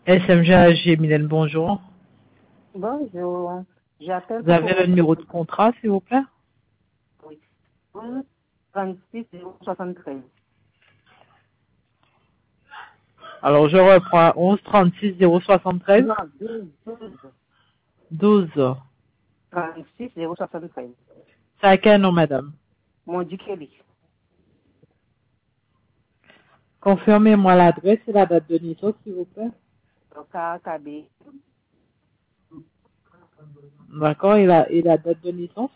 SMGAG, Mylène, bonjour. Bonjour. J'appelle Vous avez le numéro de contrat, s'il vous plaît? Oui. 36 073. Alors, je reprends 11 36 073 Non, 12. 12. 36 073. C'est à quel nom, madame? Mon dit Kelly. Confirmez-moi l'adresse et la date de naissance, s'il vous plaît. Donc, KB D'accord, et la date de naissance?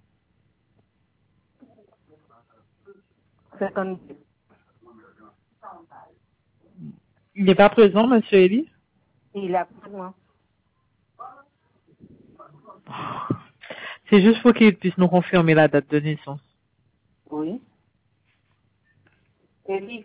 52. Il n'est pas présent, monsieur Elie? Il a pour moi. C'est juste pour qu'il puisse nous confirmer la date de naissance. Oui. Kelly,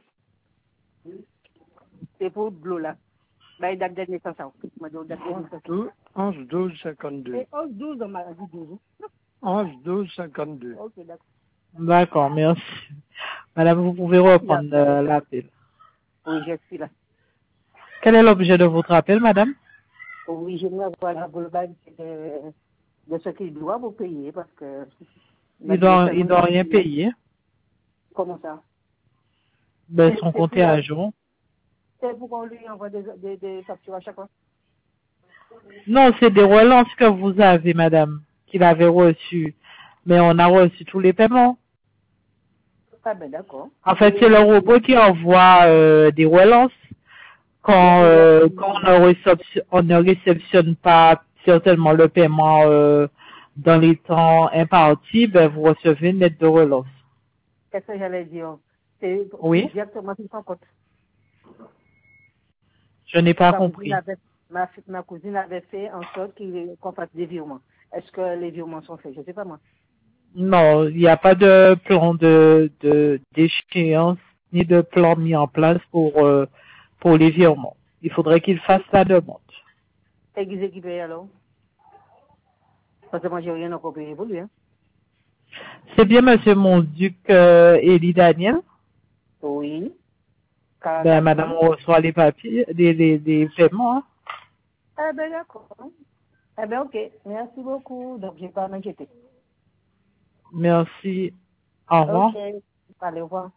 c'est pour Blue là. Bah, il date de naissance. Ma date de naissance. 11-12-52. C'est 11-12, on m'a dit 12. 11-12-52. Ok, d'accord. D'accord, merci. Madame, vous pouvez reprendre l'appel. Oui, je suis là. Quel est l'objet de votre appel, madame? Oui, j'aimerais avoir la globalité de ce qu'il doit vous payer parce que. Il doit rien payer. Comment ça? Ben, son compte est à jour. C'est pour qu'on lui envoie des factures à chaque fois. Non, c'est des relances que vous avez, madame, qu'il avait reçues. Mais on a reçu tous les paiements. Ah ben d'accord. En fait, c'est le robot qui envoie des relances. Quand on ne réceptionne pas certainement le paiement dans les temps impartis, ben, vous recevez une lettre de relance. Qu'est-ce que j'allais dire? C'est Oui, directement sur son compte. je n'ai pas compris. Ma cousine avait fait en sorte qu'on fasse des virements. Est-ce que les virements sont faits? Je ne sais pas moi. Non, il n'y a pas de plan d'échéance ni de plan mis en place pour les virements. Il faudrait qu'il fasse la demande. C'est qui paye alors? Parce que moi, j'ai rien encore payé pour lui. Hein? C'est bien, monsieur Monduc Élie Daniel. Oui. Ben, madame, on reçoit les papiers, des paiements. Hein. Eh ben d'accord. Eh ben ok. Merci beaucoup. Donc, je ne vais pas m'inquiéter. Merci. Au revoir. Ok. Allez, au revoir.